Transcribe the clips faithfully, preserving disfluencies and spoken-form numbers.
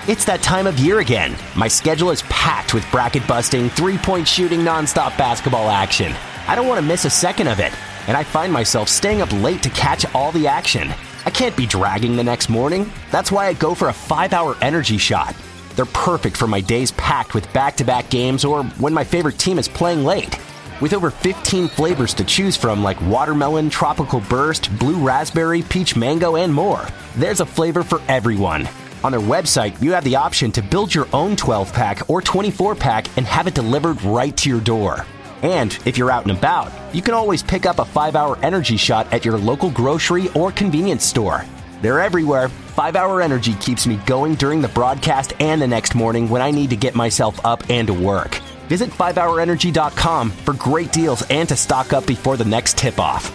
It's that time of year again. My schedule is packed with bracket-busting, three-point shooting, nonstop basketball action. I don't want to miss a second of it, and I find myself staying up late to catch all the action. I can't be dragging the next morning. That's why I go for a five-hour energy shot. They're perfect for my days packed with back-to-back games or when my favorite team is playing late. With over fifteen flavors to choose from like watermelon, tropical burst, blue raspberry, peach mango, and more, there's a flavor for everyone. On their website, you have the option to build your own twelve-pack or twenty-four pack and have it delivered right to your door. And if you're out and about, you can always pick up a five-hour energy shot at your local grocery or convenience store. They're everywhere. five-hour Energy keeps me going during the broadcast and the next morning when I need to get myself up and to work. Visit five hour energy dot com for great deals and to stock up before the next tip-off.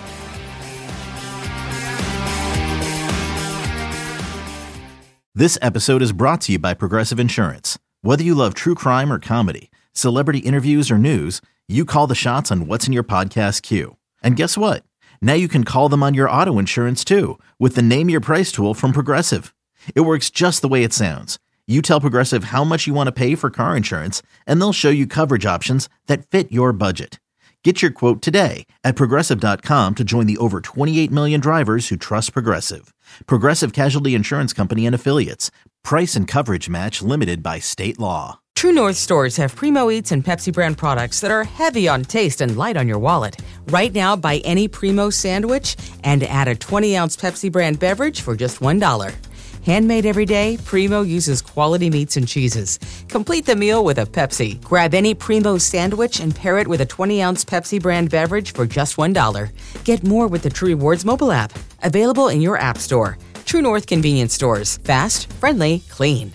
This episode is brought to you by Progressive Insurance. Whether you love true crime or comedy, celebrity interviews or news, you call the shots on what's in your podcast queue. And guess what? Now you can call them on your auto insurance too with the Name Your Price tool from Progressive. It works just the way it sounds. You tell Progressive how much you want to pay for car insurance, and they'll show you coverage options that fit your budget. Get your quote today at Progressive dot com to join the over twenty-eight million drivers who trust Progressive. Progressive Casualty Insurance Company and Affiliates. Price and coverage match limited by state law. True North stores have Primo Eats and Pepsi brand products that are heavy on taste and light on your wallet. Right now, buy any Primo sandwich and add a twenty ounce Pepsi brand beverage for just one dollar. Handmade every day, Primo uses quality meats and cheeses. Complete the meal with a Pepsi. Grab any Primo sandwich and pair it with a twenty ounce Pepsi brand beverage for just one dollar. Get more with the True Rewards mobile app. Available in your app store. True North convenience stores. Fast, friendly, clean.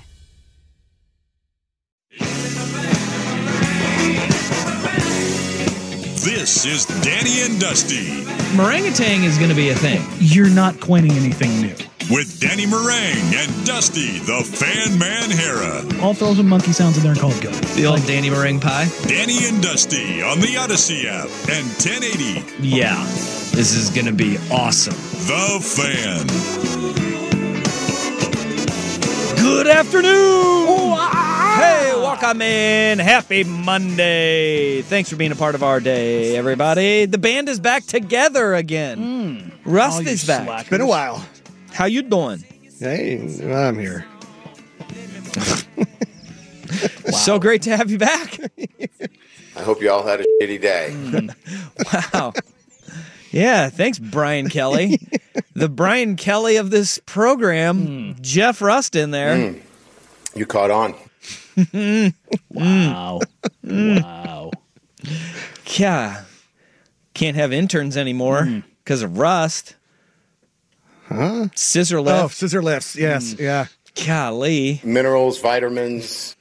This is Danny and Dusty. Meringatang is going to be a thing. You're not coining anything new. With Danny Meringue and Dusty, the Fan Man Hera. I'll throw some monkey sounds in there and call it good. The old like, Danny Meringue pie. Danny and Dusty on the Odyssey app and ten eighty. Yeah, this is going to be awesome. The Fan. Good afternoon. Oh, ah. Hey, welcome in. Happy Monday. Thanks for being a part of our day, everybody. The band is back together again. Mm. Rust oh, is back. Slackers. It's been a while. How you doing? Hey, I'm here. Wow. So great to have you back. I hope you all had a shitty day. Mm. Wow. Yeah, thanks, Brian Kelly. The Brian Kelly of this program, mm. Jeff Rust in there. Mm. You caught on. Wow. Wow. Yeah. Can't have interns anymore because mm. of Rust. Huh? Scissor lift. Oh, scissor lifts. Yes, mm. yeah. Golly. Minerals, vitamins.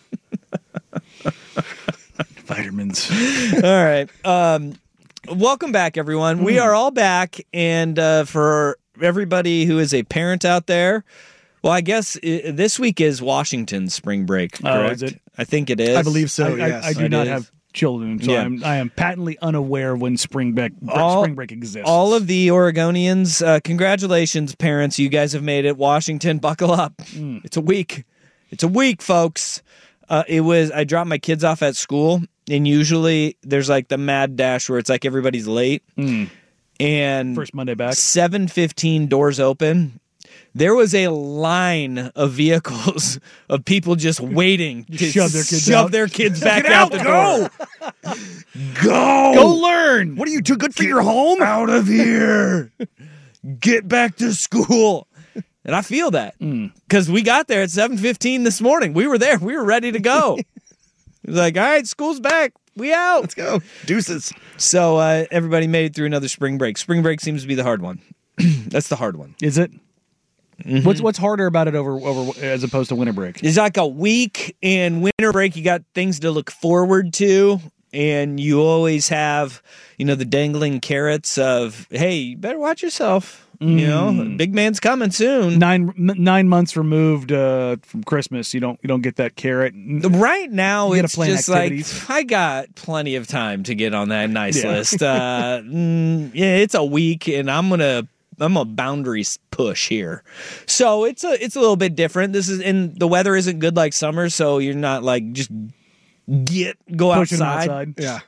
Vitamins. All right. Um, welcome back, everyone. Mm. We are all back, and uh, for everybody who is a parent out there, well, I guess it, this week is Washington's spring break, correct? Oh, is it? I think it is. I believe so, I, yes. I, I do it not is. have children, so yeah. I'm, I am patently unaware when spring break, all, spring break exists. All of the Oregonians, uh, congratulations, parents. You guys have made it. Washington, buckle up. Mm. It's a week. It's a week, folks. Uh, it was. I dropped my kids off at school, and usually there's like the mad dash where it's like everybody's late. Mm. And first Monday back. seven fifteen, doors open. There was a line of vehicles of people just waiting to shove their kids, shove out. their kids back Get out, out the go! door. Go! Go learn! What are you, too good for your home? Out of here! Get back to school! And I feel that. Because mm. we got there at seven fifteen this morning. We were there. We were ready to go. It was like, all right, school's back. We out. Let's go. Deuces. So uh, everybody made it through another spring break. Spring break seems to be the hard one. That's the hard one. Is it? Mm-hmm. What's what's harder about it over over as opposed to winter break? It's like a week, and winter break, you got things to look forward to, and you always have, you know, the dangling carrots of, hey, you better watch yourself. Mm. You know, big man's coming soon. Nine m- nine months removed uh, from Christmas, you don't you don't get that carrot. Right now, you it's just activities. Like I got plenty of time to get on that nice yeah. list. Uh, mm, yeah, it's a week, and I'm gonna I'm a boundaries push here. So it's a it's a little bit different. This is and the weather isn't good like summer, so you're not like just get go Pushing outside, outside. Yeah.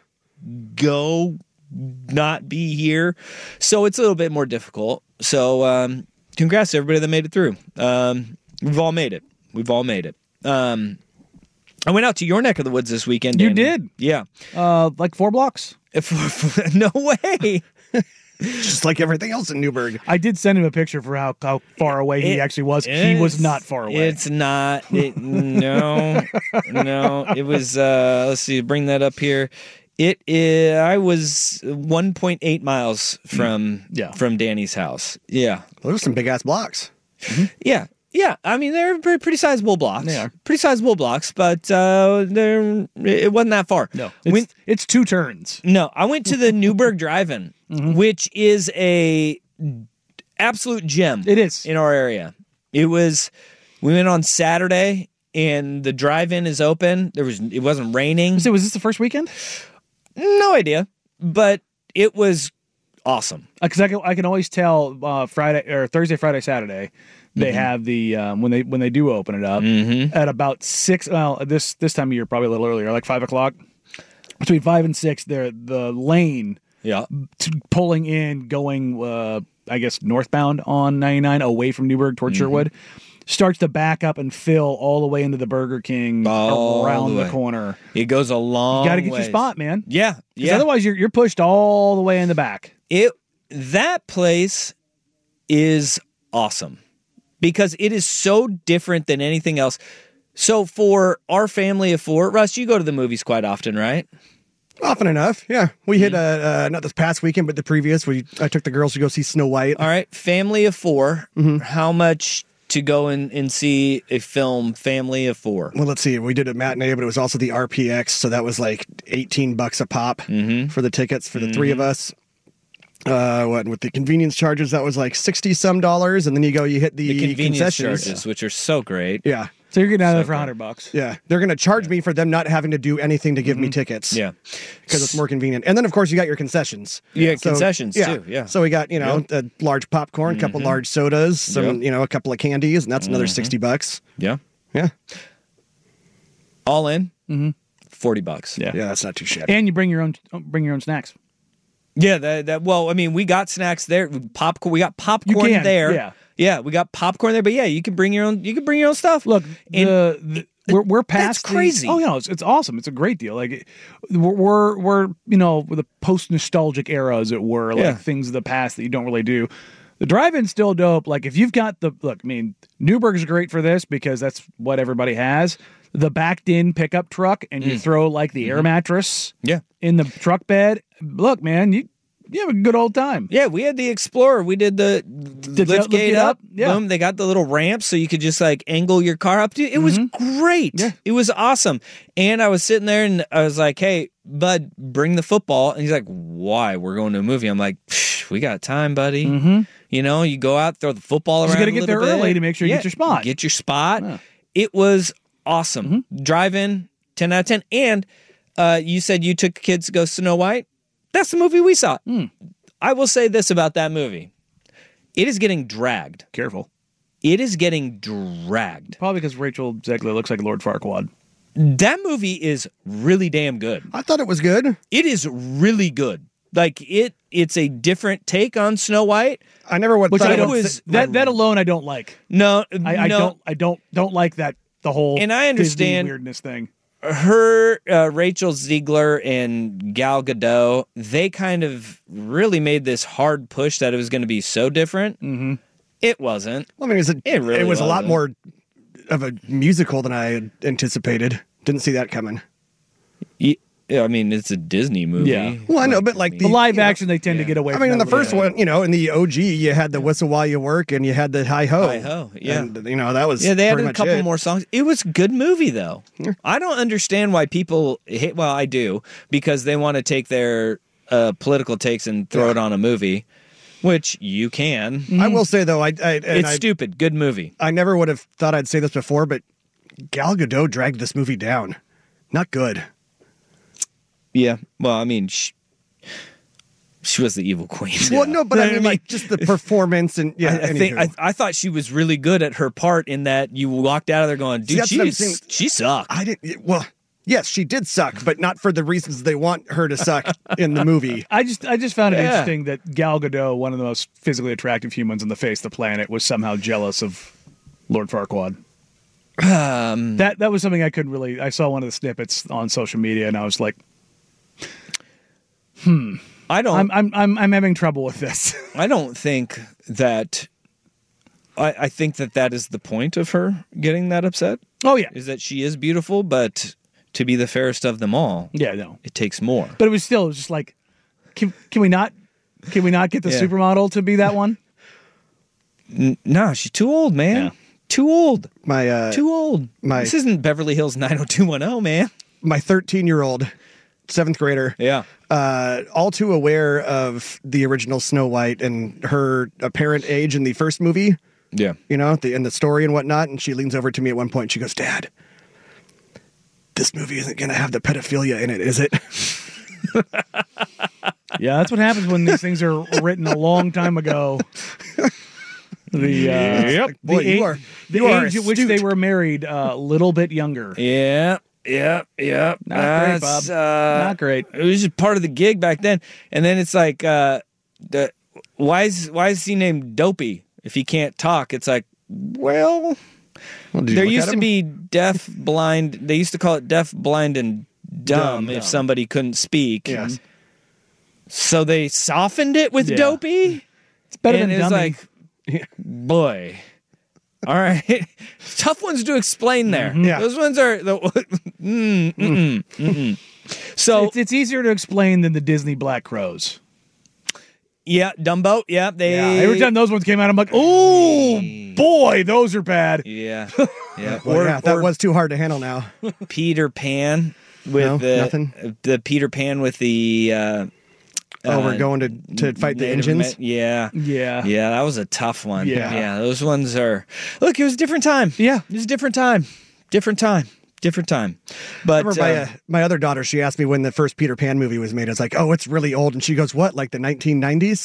go not be here. So it's a little bit more difficult. So um, congrats to everybody that made it through. Um, we've all made it. We've all made it. Um, I went out to your neck of the woods this weekend. You Danny. did? Yeah. Uh, like four blocks. If, no way. Just like everything else in Newburgh. I did send him a picture for how, how far away he It- actually was. He was it's- not far away. It's not. It, no, no. It was. Uh, let's see. Bring that up here. It is. I was one point eight miles from Yeah. from Danny's house. Yeah, Those are some big ass blocks. yeah, yeah. I mean, they're pretty, pretty sizable blocks. They are. pretty sizable blocks, but uh, they're. It wasn't that far. no, it's, When- it's two turns. No, I went to the Newburgh Drive-In, which is a absolute gem. It is. in our area. It was. We went on Saturday, and the drive-in is open. There was. It wasn't raining. So was this the first weekend? No idea, but it was awesome. Because I can I can always tell uh, Friday or Thursday, Friday, Saturday. They Mm-hmm. have the um, when they when they do open it up at about six. Well, this this time of year probably a little earlier, like five o'clock. Between five and six, there the lane Yeah. t- pulling in, going uh, I guess northbound on ninety-nine away from Newburgh toward Mm-hmm. Sherwood, starts to back up and fill all the way into the Burger King All around the the, way. corner. It goes a long. You got to get ways. your spot, man. Yeah, 'Cause yeah. Otherwise, you're you're pushed all the way in the back. It that place is awesome because it is so different than anything else. So for our family of four, Russ, you go to the movies quite often, right? Often enough, yeah. We hit uh, uh, not this past weekend, but the previous. We I took the girls to go see Snow White. All right, family of 4 How much to go and, and see a film? Family of four. Well, let's see. We did a matinee, but it was also the R P X, so that was like eighteen bucks a pop Mm-hmm. for the tickets for the three of us. Uh, what with the convenience charges, that was like sixty some dollars, and then you go, you hit the, The convenience concessions. charges, which are so great. Yeah, So you're getting out of there So for a good. hundred bucks. yeah. They're gonna charge me for them not having to do anything to give me tickets. Yeah. because it's more convenient. And then, of course, you got your concessions. You got concessions, too, yeah. So we got you know a large popcorn, a couple large sodas, some Yep. you know a couple of candies, and that's another sixty bucks. Yeah. Yeah, All in, forty bucks. Yeah. yeah, that's not too shabby. And you bring your own bring your own snacks. Yeah, that, that well, I mean, we got snacks there. Popcorn, we got popcorn can, there. yeah. yeah, we got popcorn there. But yeah, you can bring your own. You can bring your own stuff. Look, And the, the we're we're past that's crazy. The, oh, you know, it's, it's awesome. It's a great deal. Like we're we're, we're you know with the post nostalgic era, as it were, like Yeah. things of the past that you don't really do. The drive-in's still dope. Like if you've got the look, I mean, Newburgh's great for this because that's what everybody has. The backed-in pickup truck, and you throw like the air mattress, Yeah. in the truck bed. Look, man, you you have a good old time. Yeah, we had the Explorer. We did the, Did lift that lift gate it up. up? Yeah. Boom. They got the little ramp so you could just like angle your car up. Dude, it was great. Yeah. It was awesome. And I was sitting there and I was like, hey, bud, bring the football. And he's like, why? We're going to a movie. I'm like, "Psh, we got time, buddy. Mm-hmm. You know, you go out, throw the football Just around. gotta a get there little bit. early to make sure you get your spot. Get your spot. Yeah. It was awesome. Drive in, ten out of ten. And uh, you said you took kids to go Snow White. That's the movie we saw. I will say this about that movie. It is getting dragged. Careful. It is getting dragged. Probably because Rachel Zegler looks like Lord Farquaad. That movie is really damn good. I thought it was good. It is really good. Like it it's a different take on Snow White. I never would. Which thought I it don't. was- that that alone, I don't like. No, I, I no. don't. I don't. Don't like that. The whole And I Disney understand- weirdness thing. Her, uh, Rachel Ziegler and Gal Gadot, they kind of really made this hard push that it was going to be so different. Mm-hmm. It wasn't. I mean, it was, a, It really was a lot wasn't. more of a musical than I had anticipated. Didn't see that coming. Y- I mean, it's a Disney movie. Yeah. Well, I know, but like The the live you know, action, they tend to get away. I from mean, in the that a little first bit. one, you know, in the O G, you had the whistle while you work, and you had the hi ho. Hi ho, yeah. And, you know, that was Yeah, they pretty added a much couple it. more songs. It was a good movie, though. I don't understand why people hate. Well, I do because they want to take their uh, political takes and throw Yeah. it on a movie, which you can. I will say though, I, I and It's I, stupid. Good movie. I never would have thought I'd say this before, but Gal Gadot dragged this movie down. Not good. Yeah. Well, I mean, sh- she was the evil queen. Well, no, but You know I what mean, like just the performance and yeah. I, I think I, I thought she was really good at her part in that you walked out of there going, dude, See, that's what I'm she's, saying. she sucked. I didn't. Well, yes, she did suck, but not for the reasons they want her to suck in the movie. I just I just found it Yeah. interesting that Gal Gadot, one of the most physically attractive humans on the face of the planet, was somehow jealous of Lord Farquaad. Um, That that was something I couldn't really. I saw one of the snippets on social media, and I was like, "Hmm, I don't. I'm I'm I'm, I'm having trouble with this." I don't think that. I, I think that that is the point of her getting that upset. Oh yeah, Is that she is beautiful, but to be the fairest of them all, yeah, no. it takes more. But it was still it was just like, can can we not can we not get the Yeah. supermodel to be that one? N- no, she's too old, man. Yeah. Too old. My uh, Too old. my- This isn't Beverly Hills nine oh two one oh, man. my thirteen year old seventh grader. Yeah. Uh, all too aware of the original Snow White and her apparent age in the first movie. Yeah. You know, the in the story and whatnot. And she leans over to me at one point. And she goes, "Dad, this movie isn't going to have the pedophilia in it, is it?" Yeah, that's what happens when these things are written a long time ago. The uh, Yep. the, Boy, you a- are- the you are age at which astute. they were married a uh, little bit younger. Yeah. Yeah. Yeah. Not great, That's, Bob. Uh, Not great. It was just part of the gig back then. And then it's like, uh, the, why is why is he named Dopey if he can't talk? It's like, well, Well, did you there look used at to him? be deaf, blind. They used to call it deaf, blind, and dumb, Dumb, if dumb. somebody couldn't speak. Yes. So they softened it with Yeah. Dopey. It's better and than it's dummy. like, boy. All right. Tough ones to explain there. Yeah. Those ones are the mm, mm-mm, mm-mm. So it's, it's easier to explain than the Disney Black Crows. yeah, Dumbo. Yeah, they Yeah, every time those ones came out, I'm like, oh boy, those are bad. Yeah. Yeah. Well, or yeah, that or was too hard to handle now. Peter Pan with No, the nothing? the Peter Pan with the uh Oh, uh, we're going to, to fight the Native engines? Amer- yeah. Yeah. Yeah, that was a tough one. Yeah. Yeah, those ones are. Look, it was a different time. Yeah. It was a different time. Different time. Different time. But Remember my, uh, uh, my other daughter, she asked me when the first Peter Pan movie was made. I was like, oh, it's really old. And she goes, what, like the nineteen nineties?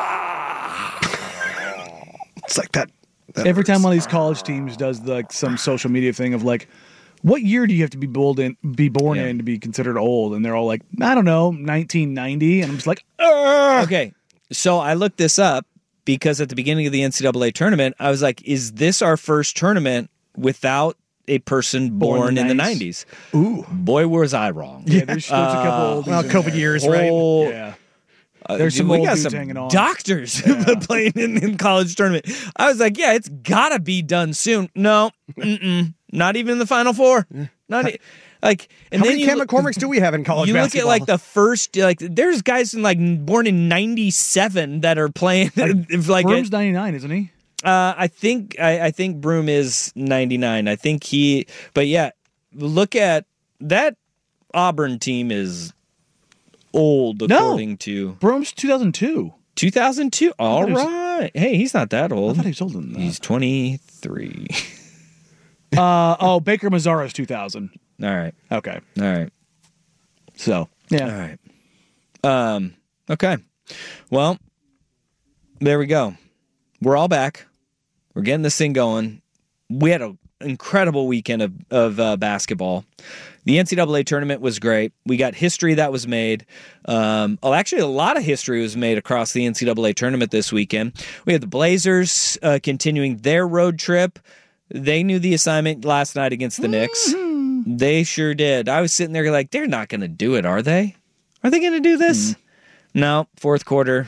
It's like that. that Every time hurts. one of these college teams does like some social media thing of like, what year do you have to be bold in, be born Yeah. in to be considered old? And they're all like, I don't know, nineteen ninety. And I'm just like, Ugh! okay. So I looked this up because at the beginning of the N C double A tournament, I was like, is this our first tournament without a person born, Born in in the the nineties? nineties? Ooh. Boy, was I wrong. yeah, there's, there's a couple old Well, COVID years, right? Oh, Yeah. Uh, There's dude, some we old got dudes some hanging on. doctors playing in, in college tournament. I was like, yeah, it's gotta be done soon. No, mm-mm, not even in the Final Four. Not e- like. And How then many you Cam look- McCormicks do we have in college You look basketball? at like the first, like there's guys in like born in ninety-seven that are playing. if, like Broom's ninety-nine, isn't he? uh, I think I, I think Broom is ninety-nine. I think he, but yeah, look at that Auburn team is old No. according to Broom's two thousand two. two thousand two. All he was- right. Hey, he's not that I old. thought he was older than that. He's twenty-three. Uh, oh, Baker Mazzaro's two thousand. All right. Okay. All right. So, yeah. All right. Um, okay. Well, there we go. We're all back. We're getting this thing going. We had an incredible weekend of, of uh, basketball. The N C double A tournament was great. We got history that was made. Um, oh, actually, a lot of history was made across the N C double A tournament this weekend. We had the Blazers uh, continuing their road trip. They knew the assignment last night against the Knicks. They sure did. I was sitting there like, they're not going to do it, are they? Are they going to do this? No, fourth quarter.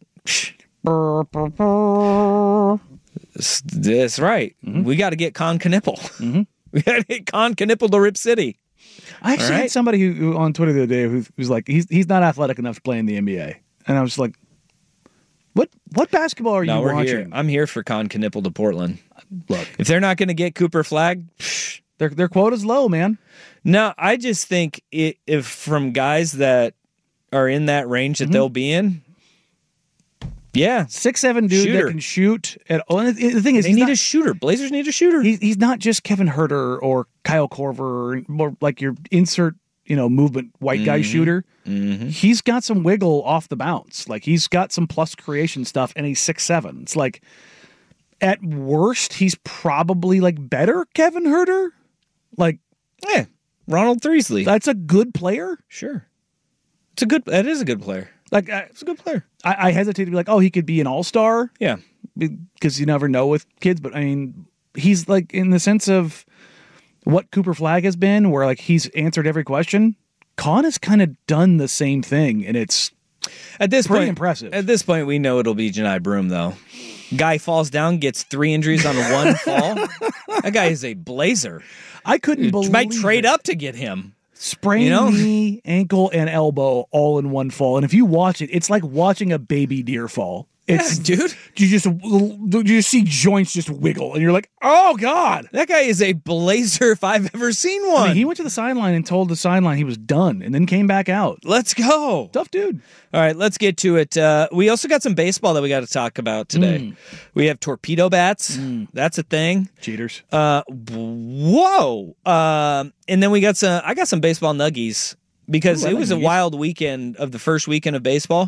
That's right. We got to get Con Knipple. We got to get Con Knipple to Rip City. I actually All right. had somebody who, who on Twitter the other day who was like, he's he's not athletic enough to play in the N B A. And I was like, what what basketball are No, you we're watching? here. I'm here for Con Knipple to Portland. Look, If they're not going to get Cooper Flag, psh, their their quota's low, man. no, I just think it, if from guys that are in that range that they'll be in, yeah, Six seven dude Shooter. that can shoot. At, oh, and the the thing is, they he's need not, a shooter. Blazers need a shooter. he's, he's not just Kevin Herter or Kyle Korver or, or like your insert you know, movement white guy Mm-hmm. shooter. Mm-hmm. He's got some wiggle off the bounce. Like, he's got some plus creation stuff, and he's six seven. It's like, at worst, he's probably like better Kevin Huerter. Like, Yeah, Ronald Threesley. that's a good player. Sure. It's a good, that is a good player. Like, I, It's a good player. I, I hesitate to be like, oh, he could be an all-star. Yeah. Because you never know with kids, but I mean, he's like in the sense of what Cooper Flagg has been, where like he's answered every question. Con has kind of done the same thing, and it's At this pretty point, impressive. At this point, we know it'll be Janai Broom, though. Guy falls down, gets three injuries on one fall. That guy is a blazer. I couldn't believe Might trade it. up to get him. Sprained You know? knee, ankle, and elbow all in one fall. And if you watch it, it's like watching a baby deer fall. It's Yeah, dude. You just you just see joints just wiggle, and you're like, oh god. That guy is a blazer if I've ever seen one. I mean, he went to the sideline and told the sideline he was done, and then came back out. Let's go. Tough dude. All right, let's get to it. Uh, we also got some baseball that we got to talk about today. Mm. We have torpedo bats. That's a thing. Cheaters. Uh, whoa. Um, and then we got some. I got some baseball nuggies because Ooh, I it like was a nuggies. wild weekend of the first weekend of baseball.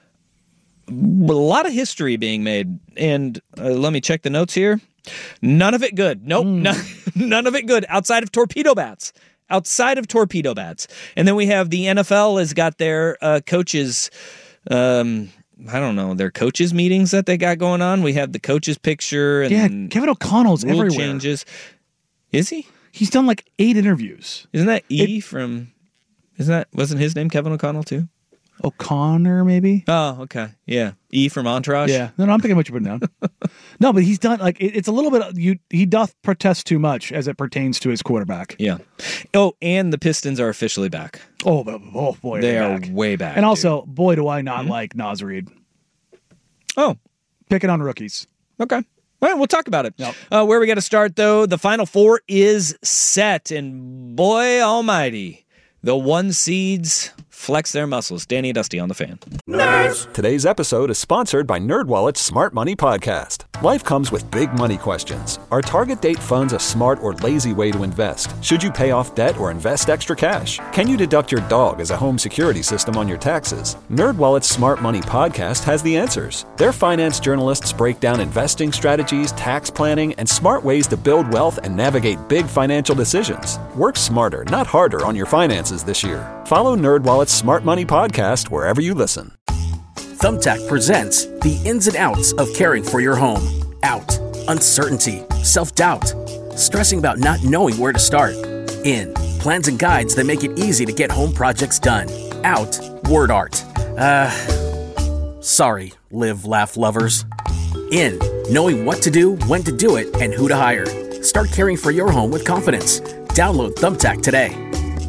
A lot of history being made, and uh, let me check the notes here. None of it good. Nope, Mm. none, none of it good outside of torpedo bats. Outside of torpedo bats, and then we have the N F L has got their uh, coaches. Um, I don't know their coaches meetings that they got going on. We have the coaches picture and Yeah, Kevin O'Connell's rule everywhere. changes. Is he? He's done like eight interviews. Isn't that E from? Isn't that wasn't his name Kevin O'Connell too? O'Connor, maybe? Oh, okay, yeah, E from Entourage. Yeah. No, no, I'm thinking what you put down. No, but he's done like it, it's a little bit. You he doth protest too much as it pertains to his quarterback. yeah. Oh, and the Pistons are officially back. Oh, but- oh boy, They they're are back. way back. And dude. also, boy, do I not like Nas Reed oh, picking on rookies. okay. All right, we'll talk about it. Yep. Uh, where we got to start, though, the Final Four is set, and boy almighty, the one seeds flex their muscles. Danny and Dusty on the Fan. Today's episode is sponsored by NerdWallet's Smart Money Podcast. Life comes with big money questions. Are target date funds a smart or lazy way to invest? Should you pay off debt or invest extra cash? Can you deduct your dog as a home security system on your taxes? NerdWallet's Smart Money Podcast has the answers. Their finance journalists break down investing strategies, tax planning, and smart ways to build wealth and navigate big financial decisions. Work smarter, not harder on your finances this year. Follow NerdWallet's Smart Money Podcast wherever you listen. Thumbtack presents the ins and outs of caring for your home. Out, uncertainty, self-doubt, stressing about not knowing where to start. In, plans and guides that make it easy to get home projects done. Out, word art. Uh, sorry, live, laugh lovers. In, knowing what to do, when to do it, and who to hire. Start caring for your home with confidence. Download Thumbtack today.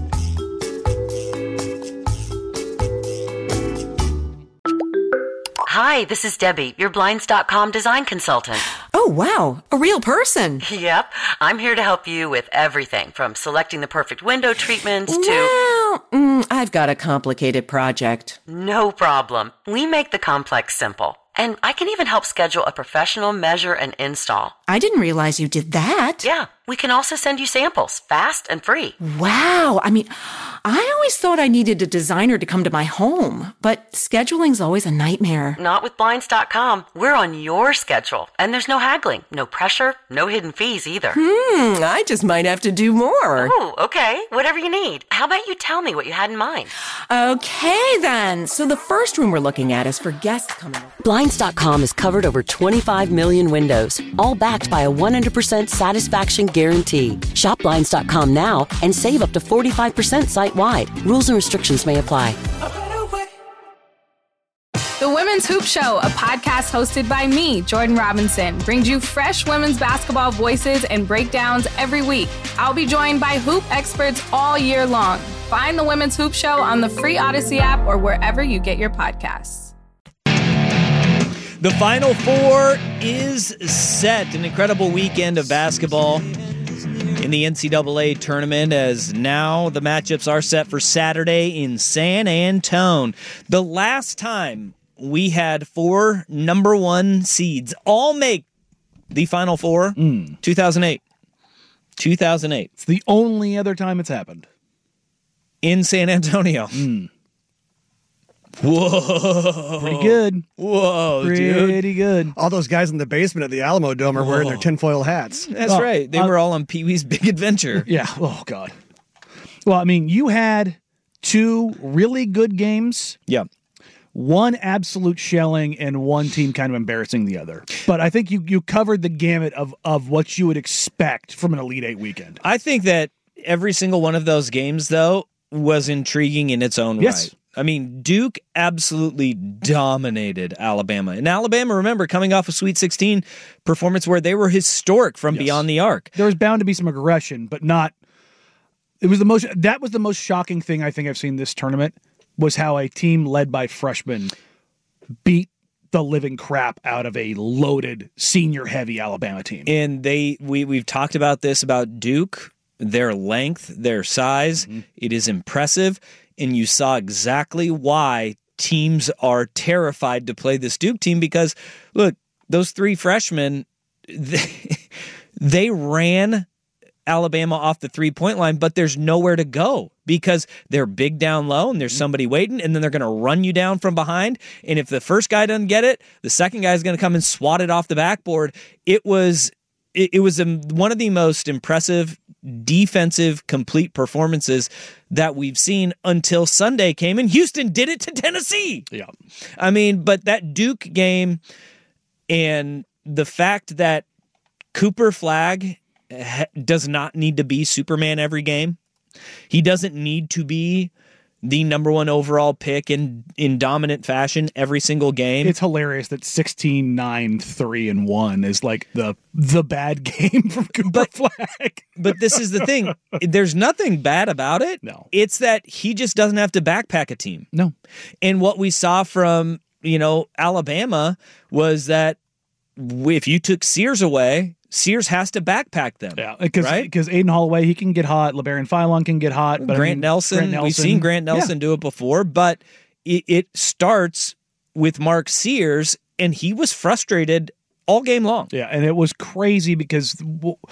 Hi, this is Debbie, your Blinds dot com design consultant. Oh, wow. A real person. Yep, I'm here to help you with everything from selecting the perfect window treatments to... Well, mm, I've got a complicated project. No problem. We make the complex simple. And I can even help schedule a professional measure and install. I didn't realize you did that. Yeah, we can also send you samples, fast and free. Wow. I mean, I always thought I needed a designer to come to my home, but scheduling's always a nightmare. Not with Blinds dot com. We're on your schedule. And there's no haggling, no pressure, no hidden fees either. Hmm, I just might have to do more. Ooh, okay. Whatever you need. How about you tell me what you had in mind? Okay, then. So the first room we're looking at is for guests coming over. Blinds dot com has covered over twenty-five million windows, all backed by a one hundred percent satisfaction guarantee. Shop Blinds dot com now and save up to forty-five percent site-wide. Rules and restrictions may apply. The Women's Hoop Show, a podcast hosted by me, Jordan Robinson, brings you fresh women's basketball voices and breakdowns every week. I'll be joined by hoop experts all year long. Find the Women's Hoop Show on the free Odyssey app or wherever you get your podcasts. The Final Four is set. An incredible weekend of basketball in the N C double A tournament, as now the matchups are set for Saturday in San Antone. The last time we had four number one seeds all make the Final Four, Mm. two thousand eight. two thousand eight. It's the only other time it's happened. in San Antonio. Mm. Whoa. Pretty good. Whoa, Pretty dude. good. All those guys in the basement at the Alamo Dome are wearing their Whoa. tinfoil hats. That's Oh, right. They uh, were all on Pee-wee's Big Adventure. Yeah. Oh, God. Well, I mean, you had two really good games. Yeah. One absolute shelling and one team kind of embarrassing the other. But I think you you covered the gamut of, of what you would expect from an Elite Eight weekend. I think that every single one of those games, though, was intriguing in its own Yes. right. I mean, Duke absolutely dominated Alabama. And Alabama, remember, coming off a Sweet sixteen performance where they were historic from Yes. beyond the arc. There was bound to be some aggression, but not. It was the most. That was the most shocking thing I think I've seen this tournament was how a team led by freshmen beat the living crap out of a loaded senior heavy Alabama team. And they we we've talked about this about Duke, their length, their size. Mm-hmm. It is impressive, and you saw exactly why teams are terrified to play this Duke team because look, those three freshmen they, they ran Alabama off the three-point line, but there's nowhere to go because they're big down low and there's somebody waiting, and then they're going to run you down from behind. And if the first guy doesn't get it, the second guy is going to come and swat it off the backboard. It was it, it was a, one of the most impressive defensive complete performances that we've seen until Sunday came, and Houston did it to Tennessee. Yeah. I mean, but that Duke game and the fact that Cooper Flagg does not need to be Superman every game. He doesn't need to be the number one overall pick in, in dominant fashion every single game. It's hilarious that sixteen, nine, three, and one is like the the bad game from Cooper but, Flagg. But this is the thing. There's nothing bad about it. No. It's that he just doesn't have to backpack a team. No. And what we saw from, you know, Alabama was that if you took Sears away, Sears has to backpack them. Yeah, because right? because Aiden Holloway, he can get hot. LeBaron Philon can get hot. But Grant, I mean, Nelson, Grant Nelson, we've seen Grant Nelson yeah. do it before, but it, it starts with Mark Sears, and he was frustrated all game long. Yeah, and it was crazy because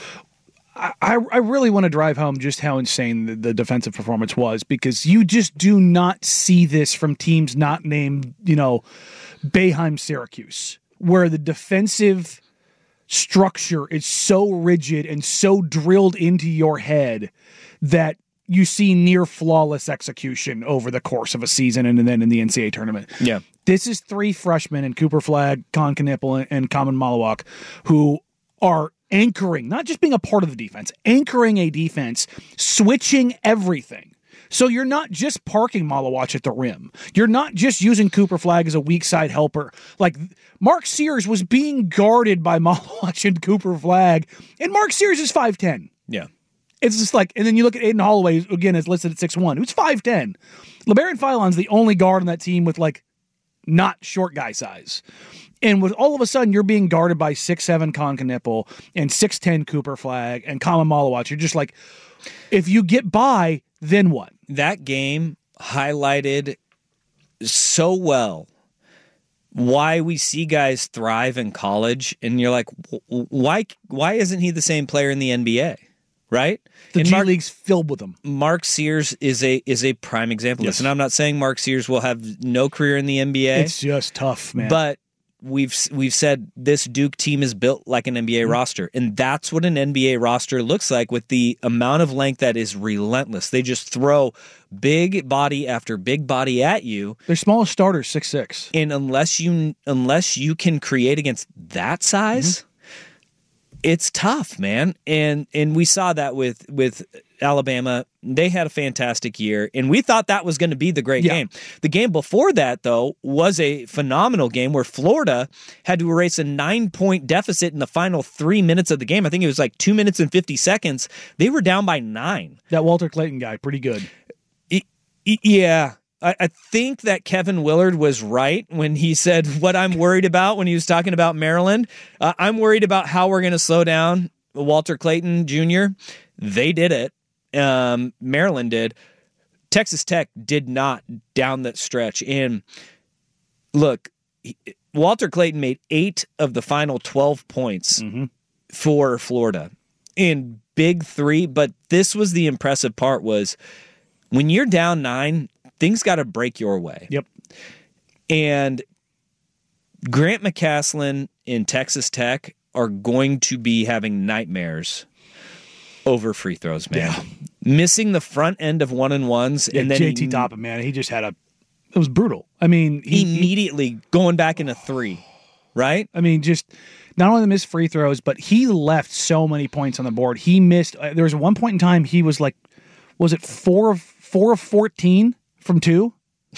I, I really want to drive home just how insane the, the defensive performance was because you just do not see this from teams not named, you know, Boeheim Syracuse, where the defensive structure is so rigid and so drilled into your head that you see near flawless execution over the course of a season and then in the N C double A tournament. Yeah. This is three freshmen in Cooper Flagg, Con Knipple, and Common Malawak who are anchoring, not just being a part of the defense, anchoring a defense, switching everything. So you're not just parking Malawach at the rim. You're not just using Cooper Flagg as a weak side helper. Like Mark Sears was being guarded by Malawach and Cooper Flagg, and Mark Sears is five ten. Yeah. It's just like, and then you look at Aiden Holloway, again, is listed at six one, who's five ten. LeBaron Philon's the only guard on that team with like not short guy size. And with all of a sudden you're being guarded by six seven Con Knipple and six ten Cooper Flagg and Common Malawach. You're just like, if you get by, then what? That game highlighted so well why we see guys thrive in college, and you're like, why why isn't he the same player in the N B A? Right? The and G Mark, League's filled with them. Mark Sears is a is a prime example of Yes. this. And I'm not saying Mark Sears will have no career in the N B A. It's just tough, man. But we've we've said this Duke team is built like an N B A mm-hmm. roster, and that's what an N B A roster looks like with the amount of length that is relentless. They just throw big body after big body at you. Their smallest starter is six six. And unless you unless you can create against that size, mm-hmm. it's tough, man. And and we saw that with with Alabama. They had a fantastic year, and we thought that was going to be the great yeah. game. The game before that, though, was a phenomenal game where Florida had to erase a nine-point deficit in the final three minutes of the game. I think it was like two minutes and fifty seconds. They were down by nine. That Walter Clayton guy, pretty good. It, it, yeah. I, I think that Kevin Willard was right when he said what I'm worried about when he was talking about Maryland. Uh, I'm worried about how we're going to slow down Walter Clayton Junior They did it. Um, Maryland did. Texas Tech did not down that stretch. And look, Walter Clayton made eight of the final twelve points mm-hmm. for Florida in big three. But this was the impressive part was when you're down nine, things got to break your way. Yep. And Grant McCaslin in Texas Tech are going to be having nightmares over free throws, man. Yeah. Missing the front end of one and ones, Yeah, and then J T he, Toppin, man, he just had a. It was brutal. I mean, he, immediately going back into three, right? I mean, just not only the missed free throws, but he left so many points on the board. He missed. Uh, there was one point in time he was like, was it four of four of fourteen from two?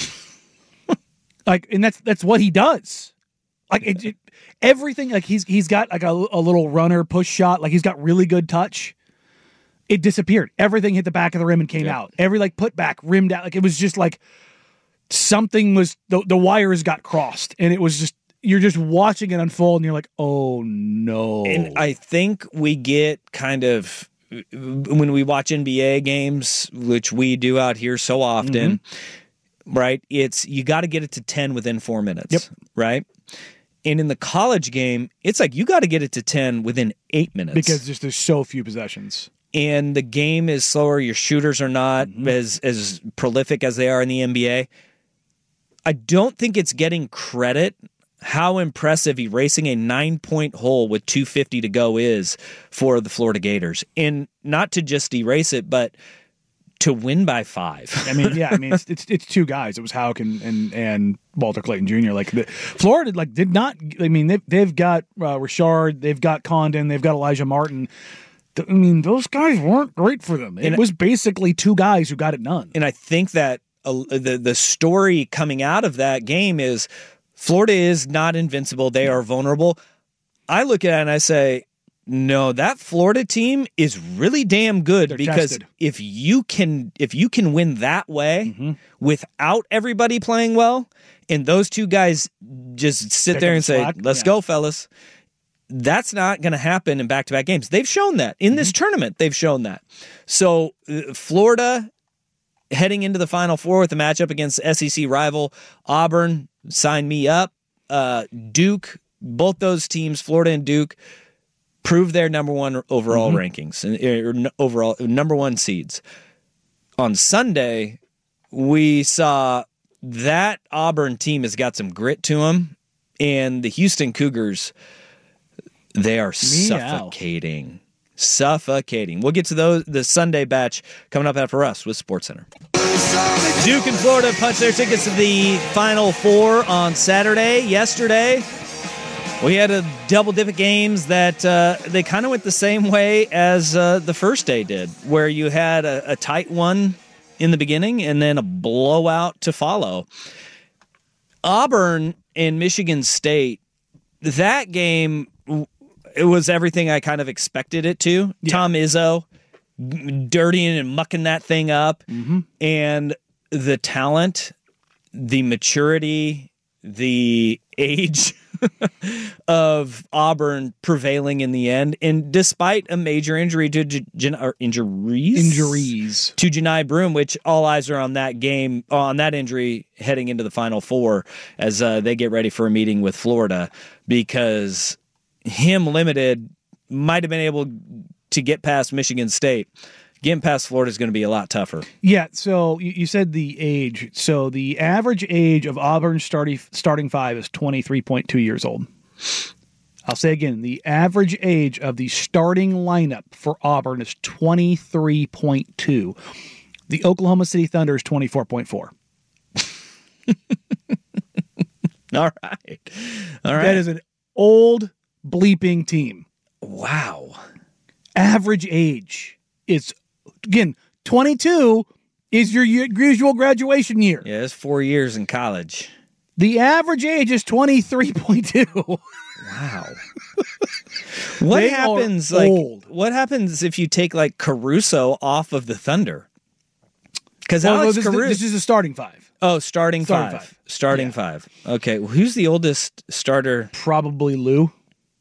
Like, and that's that's what he does. Like it, it, everything. Like he's he's got like a, a little runner push shot. Like he's got really good touch. It disappeared. Everything hit the back of the rim and came Yeah. out. Every like put back rimmed out. Like it was just like something was the the wires got crossed, and it was just you're just watching it unfold, and you're like, oh no. And I think we get kind of when we watch N B A games, which we do out here so often. Mm-hmm. Right? It's you got to get it to ten within four minutes. Yep. Right? And in the college game, it's like you got to get it to ten within eight minutes. Because just there's so few possessions. And the game is slower. Your shooters are not mm-hmm. as as prolific as they are in the N B A. I don't think it's getting credit how impressive erasing a nine-point hole with two fifty to go is for the Florida Gators. And not to just erase it, but to win by five. I mean, yeah, I mean, it's it's, it's two guys. It was Houck and, and, and Walter Clayton Junior Like the, Florida, like did not. I mean, they've they've got uh, Richard, they've got Condon, they've got Elijah Martin. I mean, those guys weren't great for them. It and, was basically two guys who got it done. And I think that uh, the the story coming out of that game is Florida is not invincible. They are vulnerable. I look at it and I say, no, that Florida team is really damn good. They're because tested. if you can if you can win that way mm-hmm. without everybody playing well, and those two guys just sit Pick there and say, let's yeah. go, fellas. That's not going to happen in back-to-back games. They've shown that. In mm-hmm. this tournament, they've shown that. So uh, Florida heading into the Final Four with the matchup against S E C rival Auburn, sign me up. Uh, Duke, both those teams, Florida and Duke, prove their number one overall mm-hmm. rankings, or overall number one seeds. On Sunday, we saw that Auburn team has got some grit to them, and the Houston Cougars, they are Meow. suffocating. Suffocating. We'll get to those the Sunday batch coming up after us with SportsCenter. Duke and Florida punched their tickets to the Final Four on Saturday. Yesterday, we had a double dip of games that uh, they kind of went the same way as uh, the first day did, where you had a, a tight one in the beginning and then a blowout to follow. Auburn and Michigan State, that game, it was everything I kind of expected it to. Yeah. Tom Izzo dirtying and mucking that thing up. Mm-hmm. And the talent, the maturity, the age of Auburn prevailing in the end. And despite a major injury to Jan- or injuries? Injuries. To Janai Broome, which all eyes are on that game, on that injury heading into the Final Four as uh, they get ready for a meeting with Florida, because him limited might have been able to get past Michigan State. Getting past Florida is going to be a lot tougher. Yeah, so you, you said the age. So the average age of Auburn's starting starting five is twenty-three point two years old. I'll say again, the average age of the starting lineup for Auburn is twenty-three point two. The Oklahoma City Thunder is twenty-four point four. All right. All right. That is an old bleeping team. Wow. Average age is, again, twenty-two is your usual graduation year. Yeah, it's four years in college. The average age is twenty-three point two. Wow. What They happens are like old. what happens if you take like Caruso off of the Thunder? Because Well, Alex this, Caruso. this is a starting five. Oh, starting, Starting five. five. Starting Yeah. five. Okay. Well, who's the oldest starter? Probably Lou.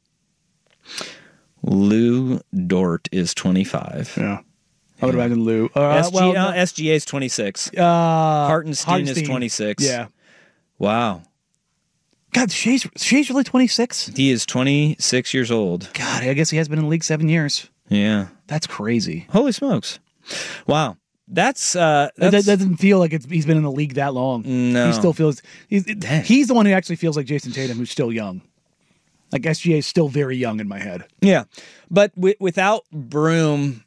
Lou Dort is twenty-five. Yeah. I would imagine Lou. Uh, S G, well, uh, no. S G A is twenty-six. Uh, Hartenstein is Hartenstein. twenty-six. Yeah. Wow. God, Shea's, Shea's really twenty-six? He is twenty-six years old. God, I guess he has been in the league seven years. Yeah. That's crazy. Holy smokes. Wow. That's, uh, that, that's that doesn't feel like it's, he's been in the league that long. No. He still feels he's, he's the one who actually feels like Jason Tatum, who's still young. Like S G A is still very young in my head. Yeah, but w- without Broome,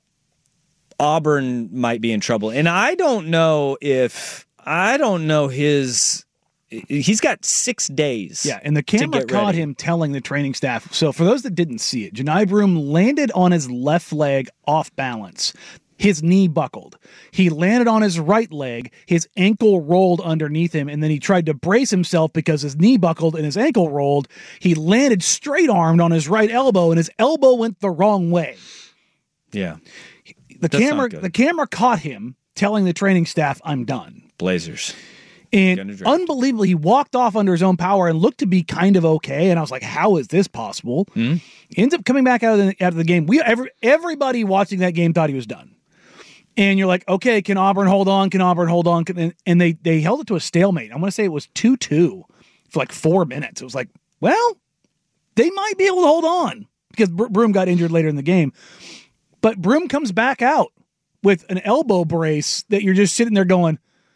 Auburn might be in trouble. And I don't know if I don't know his. He's got six days. Yeah, and the camera caught ready. him telling the training staff. So for those that didn't see it, Johni Broome landed on his left leg off balance. His knee buckled. He landed on his right leg. His ankle rolled underneath him, and then he tried to brace himself because his knee buckled and his ankle rolled. He landed straight armed on his right elbow, and his elbow went the wrong way. Yeah, the That's camera. not good. The camera caught him telling the training staff, "I'm done." Blazers. And unbelievably, he walked off under his own power and looked to be kind of okay. And I was like, how is this possible? Mm-hmm. Ends up coming back out of the, out of the game. We every, Everybody watching that game thought he was done. And you're like, okay, can Auburn hold on? Can Auburn hold on? Can, and they they held it to a stalemate. I want to say it was two two for like four minutes. It was like, well, they might be able to hold on because Broome got injured later in the game. But Broome comes back out with an elbow brace that you're just sitting there going,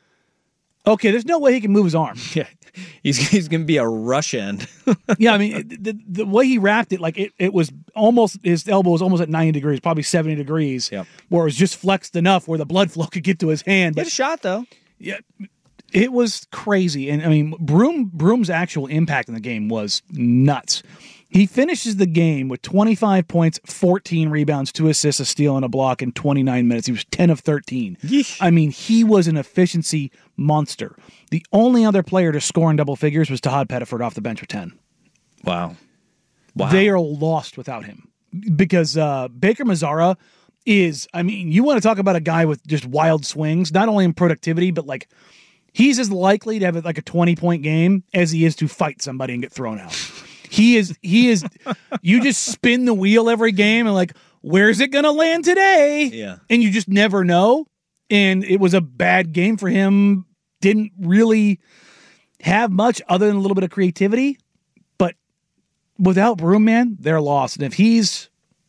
okay, there's no way he can move his arm. Yeah, he's he's going to be a rush end. Yeah, I mean, the, the way he wrapped it, like it, it was almost, his elbow was almost at ninety degrees, probably seventy degrees, yep. where it was just flexed enough where the blood flow could get to his hand. But, Get a shot, though. Yeah, it was crazy. And, I mean, Broome, Broome's actual impact in the game was nuts. He finishes the game with twenty-five points, fourteen rebounds, two assists, a steal, and a block in twenty-nine minutes. He was ten of thirteen. Yeesh. I mean, he was an efficiency monster. The only other player to score in double figures was Todd Pettiford off the bench with ten. Wow. Wow. They are lost without him because uh, Baker Mazzara is, I mean, you want to talk about a guy with just wild swings, not only in productivity, but like he's as likely to have like a twenty-point game as he is to fight somebody and get thrown out. He is, he is, you just spin the wheel every game and like, where's it going to land today? Yeah. And you just never know. And it was a bad game for him. Didn't really have much other than a little bit of creativity. But without Broome, man, they're lost. And if he's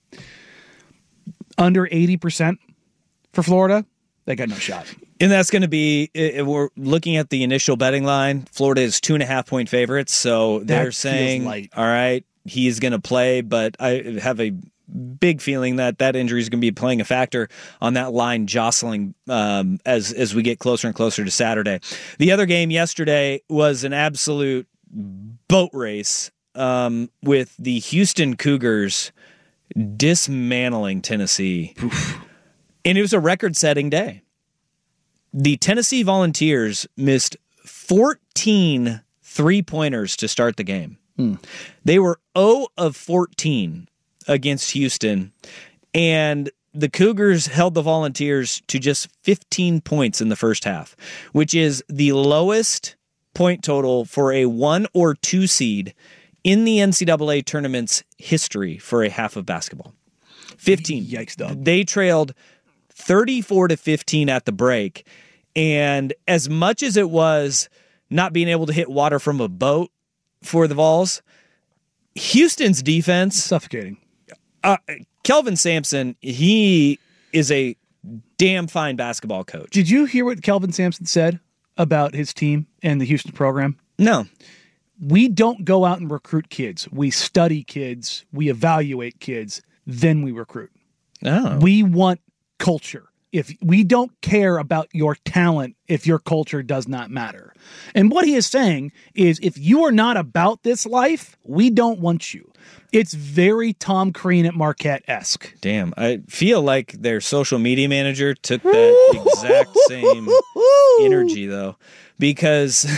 under eighty percent for Florida, they got no shot. And that's going to be, we're looking at the initial betting line. Florida is two and a half point favorites. So they're That saying, feels light. all right, he's going to play, but I have a big feeling that that injury is going to be playing a factor on that line jostling um, as, as we get closer and closer to Saturday. The other game yesterday was an absolute boat race um, with the Houston Cougars dismantling Tennessee. And it was a record-setting day. The Tennessee Volunteers missed fourteen three-pointers to start the game. Hmm. They were zero of fourteen against Houston, and the Cougars held the Volunteers to just fifteen points in the first half, which is the lowest point total for a one or two seed in the N C double A tournament's history for a half of basketball. fifteen. Yikes, dog. They trailed thirty-four to fifteen at the break. And as much as it was not being able to hit water from a boat for the Vols, Houston's defense, suffocating. Uh, Kelvin Sampson, he is a damn fine basketball coach. Did you hear what Kelvin Sampson said about his team and the Houston program? No. We don't go out and recruit kids. We study kids. We evaluate kids. Then we recruit. Oh. We want culture. If we don't care about your talent, if your culture does not matter. And what he is saying is if you are not about this life, we don't want you. It's very Tom Crean at Marquette-esque. Damn, I feel like their social media manager took that exact same energy, though, because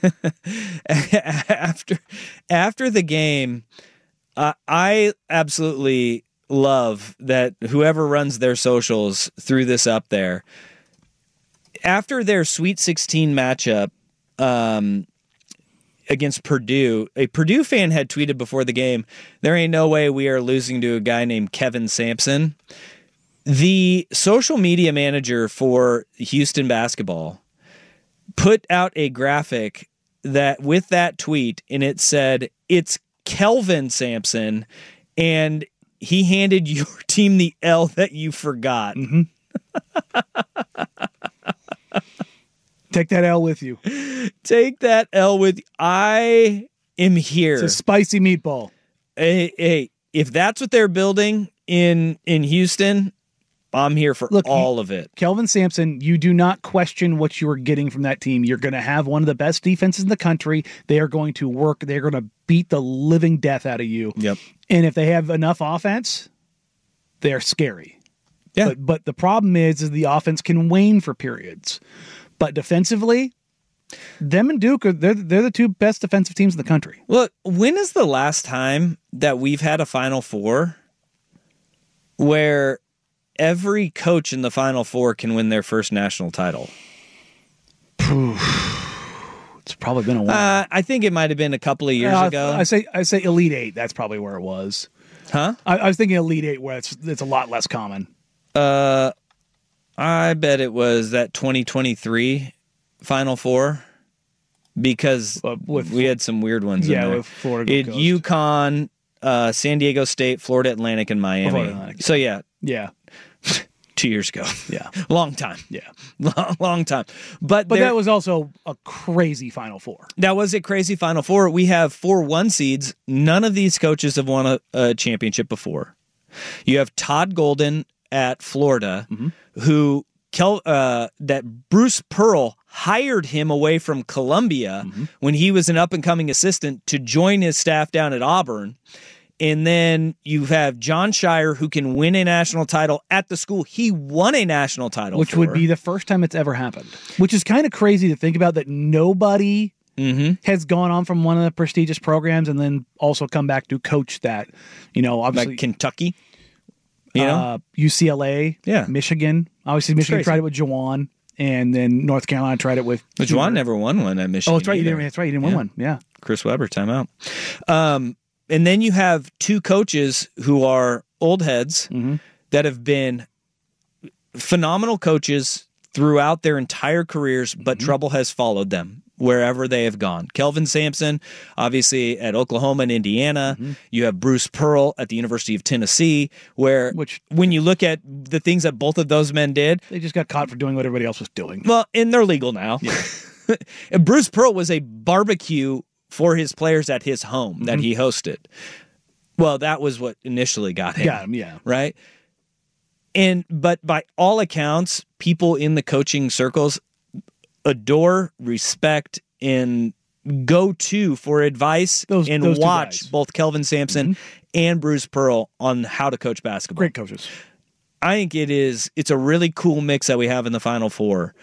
after after the game, uh, I absolutely love that whoever runs their socials threw this up there. After their Sweet sixteen matchup um, against Purdue, a Purdue fan had tweeted before the game, there ain't no way we are losing to a guy named Kevin Sampson. The social media manager for Houston basketball put out a graphic that with that tweet, and it said, it's Kelvin Sampson, and he handed your team the L that you forgot. Mm-hmm. Take that L with you. Take that L with you. I am here. It's a spicy meatball. Hey, hey, if that's what they're building in in Houston, I'm here for Look, all you, of it. Kelvin Sampson, you do not question what you are getting from that team. You're going to have one of the best defenses in the country. They are going to work. They're going to beat the living death out of you. Yep. And if they have enough offense, they're scary. Yeah. But, but the problem is, is the offense can wane for periods. But defensively, them and Duke, are they're, they're the two best defensive teams in the country. Look, when is the last time that we've had a Final Four where every coach in the Final Four can win their first national title? It's probably been a while. Uh, I think it might have been a couple of years uh, ago. I say I say Elite Eight. That's probably where it was. Huh? I, I was thinking Elite Eight, where it's it's a lot less common. Uh, I bet it was that twenty twenty-three Final Four, because uh, with, we had some weird ones. Yeah, in there. with Florida, it, UConn, uh, San Diego State, Florida Atlantic, and Miami. Florida Atlantic. So yeah, yeah. Two years ago. Yeah. Long time. Yeah. Long, long time. But But there, that was also a crazy Final Four. That was a crazy Final Four. We have four one seeds. None of these coaches have won a, a championship before. You have Todd Golden at Florida, mm-hmm. who Kel, uh, that Bruce Pearl hired him away from Columbia mm-hmm. when he was an up-and-coming assistant to join his staff down at Auburn. And then you have John Shire, who can win a national title at the school he won a national title Which for. would be the first time it's ever happened. Which is kind of crazy to think about, that nobody mm-hmm. has gone on from one of the prestigious programs and then also come back to coach that. You know, obviously. Like Kentucky, you know? Uh, U C L A, yeah. Michigan. Obviously, Michigan tried it with Jawan, and then North Carolina tried it with... But Jawan never won one at Michigan. Oh, that's right. You either. didn't, that's right. You didn't win yeah. one. Yeah. Chris Webber, timeout. Um, and then you have two coaches who are old heads mm-hmm. that have been phenomenal coaches throughout their entire careers, but mm-hmm. trouble has followed them wherever they have gone. Kelvin Sampson, obviously at Oklahoma and Indiana. Mm-hmm. You have Bruce Pearl at the University of Tennessee, where Which, when you look at the things that both of those men did, they just got caught for doing what everybody else was doing. Well, and they're legal now. Yeah. And Bruce Pearl was a barbecue for his players at his home mm-hmm. that he hosted. Well, that was what initially got him. Got him, yeah. Right? And but by all accounts, people in the coaching circles adore, respect, and go to for advice those, and those watch both Kelvin Sampson mm-hmm. and Bruce Pearl on how to coach basketball. Great coaches. I think it is it's a really cool mix that we have in the Final Four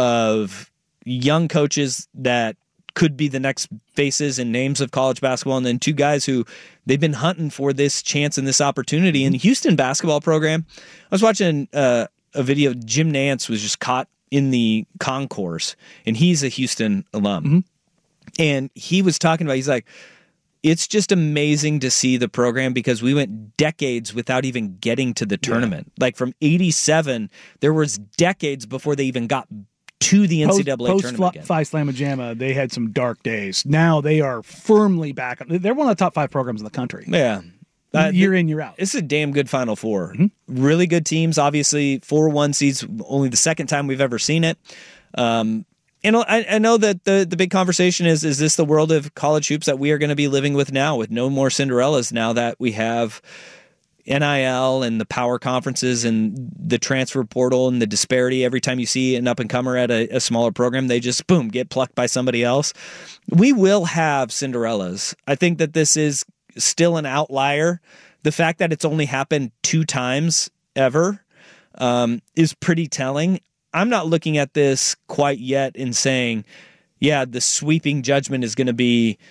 of young coaches that could be the next faces and names of college basketball, and then two guys who they've been hunting for this chance and this opportunity. In the Houston basketball program, I was watching uh, a video. Jim Nance was just caught in the concourse, and he's a Houston alum. Mm-hmm. And he was talking about, he's like, it's just amazing to see the program because we went decades without even getting to the tournament. Yeah. Like from eighty-seven, there was decades before they even got to the N C double A post, tournament post Phi Slamma Jamma, they had some dark days. Now they are firmly back. They're one of the top five programs in the country. Yeah. Uh, year in, year out. It's a damn good Final Four. Mm-hmm. Really good teams. Obviously, four one seeds, only the second time we've ever seen it. Um, and I, I know that the, the big conversation is, is this the world of college hoops that we are going to be living with now, with no more Cinderellas now that we have N I L and the power conferences and the transfer portal and the disparity. Every time you see an up-and-comer at a, a smaller program, they just, boom, get plucked by somebody else. We will have Cinderellas. I think that this is still an outlier. The fact that it's only happened two times ever um, is pretty telling. I'm not looking at this quite yet and saying, yeah, the sweeping judgment is going to be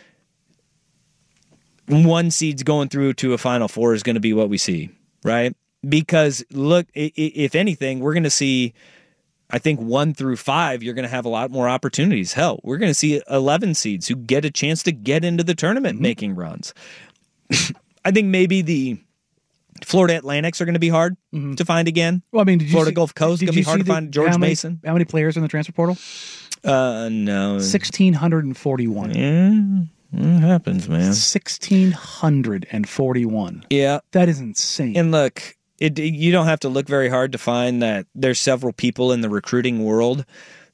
one seed's going through to a Final Four is going to be what we see, right? Because look, if anything, we're going to see, I think one through five, you're going to have a lot more opportunities. Hell, we're going to see eleven seeds who get a chance to get into the tournament mm-hmm. making runs. I think maybe the Florida Atlantics are going to be hard mm-hmm. to find again. Well, I mean, did you Florida see, Gulf Coast did, going to did be hard to the, find. George how many, Mason. How many players in the transfer portal? Uh, no. one thousand six hundred forty-one. Yeah. It happens, man. one thousand six hundred forty-one. Yeah. That is insane. And look, it, you don't have to look very hard to find that there's several people in the recruiting world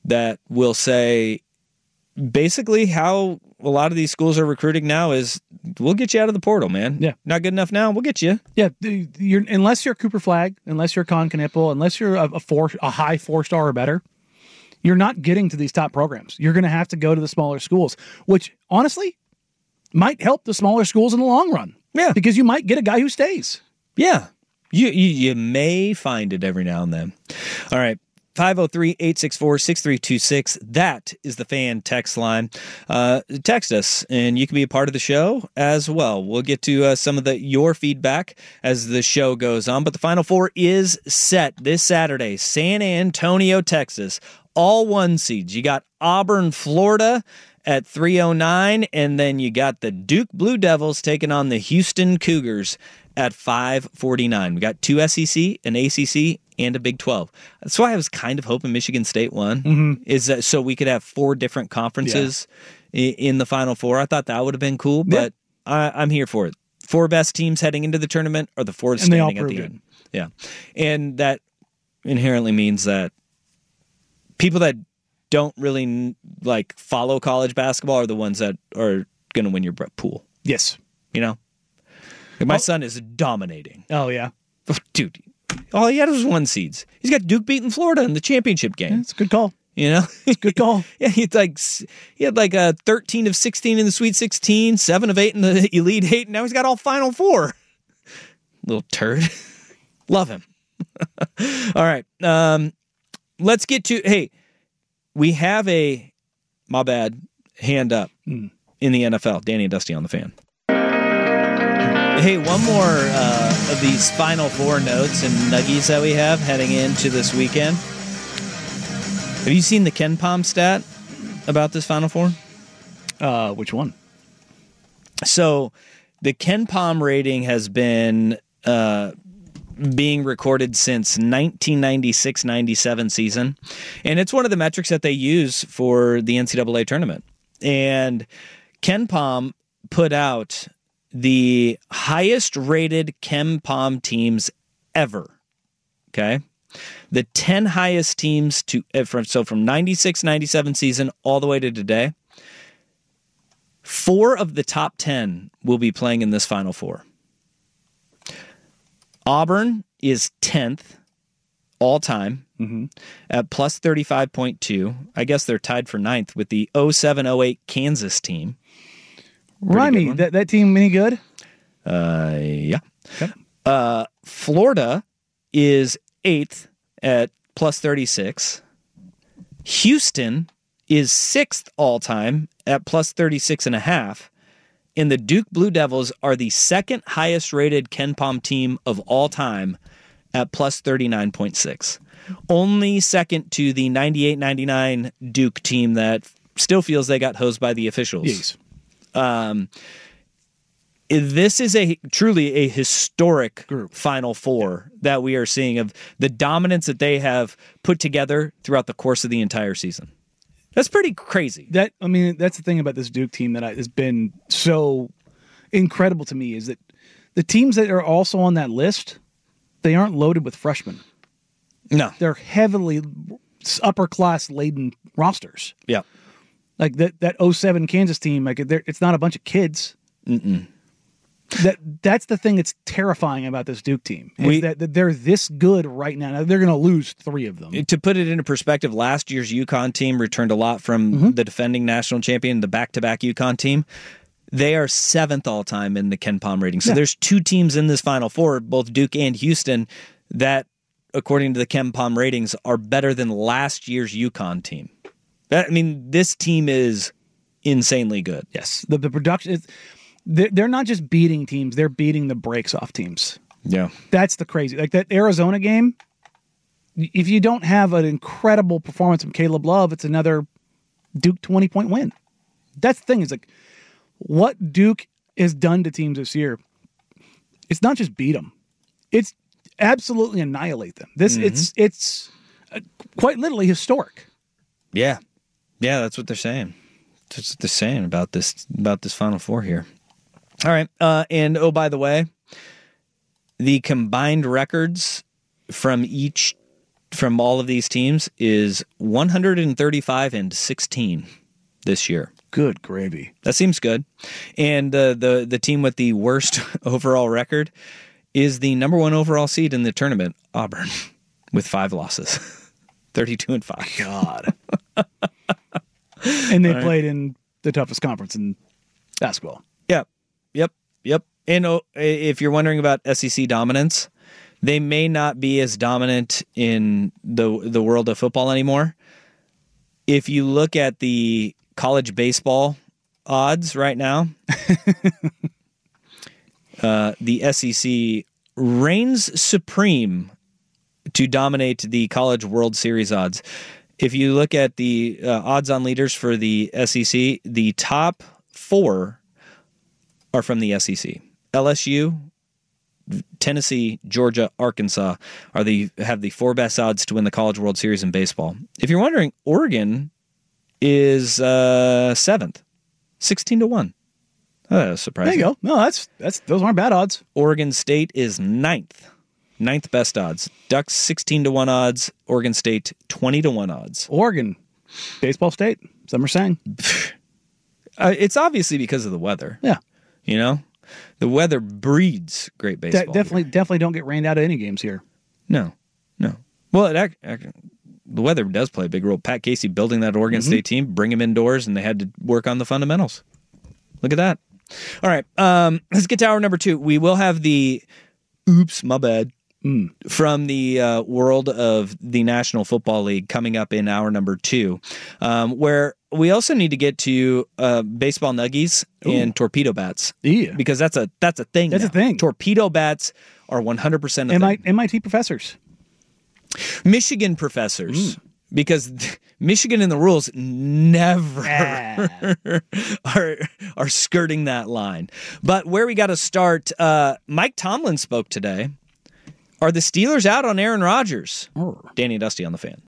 that will say basically how a lot of these schools are recruiting now is we'll get you out of the portal, man. Yeah. Not good enough now, we'll get you. Yeah, you're, unless you're Cooper Flagg, unless you're Con Knipple, unless you're a, a four, a high four-star or better, you're not getting to these top programs. You're going to have to go to the smaller schools, which honestly might help the smaller schools in the long run. Yeah. Because you might get a guy who stays. Yeah. You, you, you may find it every now and then. All right. five oh three, eight six four, six three two six. That is the fan text line. Uh, text us, and you can be a part of the show as well. We'll get to uh, some of the your feedback as the show goes on. But the Final Four is set this Saturday. San Antonio, Texas. All one seeds. You got Auburn, Florida at three oh nine, and then you got the Duke Blue Devils taking on the Houston Cougars at five forty-nine. We got two S E C, an A C C, and a Big twelve. That's why I was kind of hoping Michigan State won, mm-hmm. is that so we could have four different conferences yeah. in the Final Four. I thought that would have been cool, but yeah. I, I'm here for it. Four best teams heading into the tournament are the four standing at the end. It. Yeah, and that inherently means that people that don't really like follow college basketball are the ones that are going to win your pool. Yes, you know. My oh. son is dominating. Oh, yeah. Dude, all he had was one seeds. He's got Duke beating Florida in the championship game. Yeah, it's a good call. You know? It's a good call. Yeah, he had like he had like a thirteen of sixteen in the Sweet sixteen, seven of eight in the Elite eight, and now he's got all Final Four. Little turd. Love him. All right. Um, let's get to, hey, we have a, my bad, hand up mm. in the N F L. Danny and Dusty on the Fan. Hey, one more uh, of these Final Four notes and nuggies that we have heading into this weekend. Have you seen the Ken Pom stat about this Final Four? Uh, which one? So the Ken Pom rating has been uh, being recorded since nineteen ninety-six ninety-seven season, and it's one of the metrics that they use for the N C double A tournament. And Ken Pom put out the highest rated Ken Pom teams ever. Okay. The ten highest teams to from so from ninety-six ninety-seven season all the way to today. Four of the top ten will be playing in this Final Four. Auburn is tenth all time mm-hmm. at plus thirty-five point two. I guess they're tied for ninth with the oh seven oh eight Kansas team. Remind me, that, that team any good? Uh, yeah. Okay. Uh, Florida is eighth at plus thirty-six. Houston is sixth all-time at plus thirty-six and a half. And the Duke Blue Devils are the second highest-rated Ken Pom team of all time at plus thirty-nine point six. Only second to the ninety-eight ninety-nine Duke team that still feels they got hosed by the officials. Yes. Um, this is a truly a historic group Final Four that we are seeing of the dominance that they have put together throughout the course of the entire season. That's pretty crazy. That I mean, that's the thing about this Duke team that I, has been so incredible to me is that the teams that are also on that list, they aren't loaded with freshmen. No, they're heavily upper class laden rosters. Yeah. Like that, that oh seven Kansas team, like it's not a bunch of kids. Mm-mm. That that's the thing that's terrifying about this Duke team is we, that, that they're this good right now. Now they're going to lose three of them. To put it into perspective, last year's UConn team returned a lot from mm-hmm. the defending national champion, the back-to-back UConn team. They are seventh all-time in the Ken Pom rating. So yeah. there's two teams in this Final Four, both Duke and Houston, that, according to the Ken Pom ratings, are better than last year's UConn team. That, I mean, this team is insanely good. Yes. The, the production is... They're not just beating teams; they're beating the brakes off teams. Yeah, that's the crazy. Like that Arizona game. If you don't have an incredible performance from Caleb Love, it's another Duke twenty point win. That's the thing. Is like what Duke has done to teams this year. It's not just beat them; it's absolutely annihilate them. This mm-hmm. it's it's uh, quite literally historic. Yeah, yeah, that's what they're saying. That's what they're saying about this about this Final Four here. All right. Uh, and, oh, by the way, the combined records from each from all of these teams is one hundred thirty-five and sixteen this year. Good gravy. That seems good. And uh, the the team with the worst overall record is the number one overall seed in the tournament, Auburn, with five losses, thirty-two and five. God. And they All right. played in the toughest conference in basketball. Yep, yep, yep. And uh, if you're wondering about S E C dominance, they may not be as dominant in the the world of football anymore. If you look at the college baseball odds right now, uh, the S E C reigns supreme to dominate the College World Series odds. If you look at the uh, odds-on leaders for the S E C, the top four are from the S E C. L S U, Tennessee, Georgia, Arkansas are the have the four best odds to win the College World Series in baseball. If you're wondering, Oregon is uh, seventh, sixteen to one. Oh, that was surprising. There you go. No, that's that's those aren't bad odds. Oregon State is ninth. Ninth best odds. Ducks sixteen to one odds. Oregon State twenty to one odds. Oregon, baseball state. Some are saying uh, it's obviously because of the weather. Yeah, you know, the weather breeds great baseball. De- definitely, definitely don't get rained out of any games here. No, no. Well, it act, act, the weather does play a big role. Pat Casey building that Oregon Mm-hmm. State team, bring him indoors, and they had to work on the fundamentals. Look at that. All right, um, let's get to hour number two. We will have the oops, my bad. Mm. From the uh, world of the National Football League coming up in hour number two, um, where we also need to get to uh, baseball nuggies Ooh. and torpedo bats. Yeah. Because that's a that's a thing. That's now. a thing. Torpedo bats are one hundred percent a M I- thing. M I T professors. Michigan professors. Mm. Because Michigan in the rules never Ah. are are skirting that line. But where we got to start, uh, Mike Tomlin spoke today. Are the Steelers out on Aaron Rodgers? Oh. Danny and Dusty on the Fan.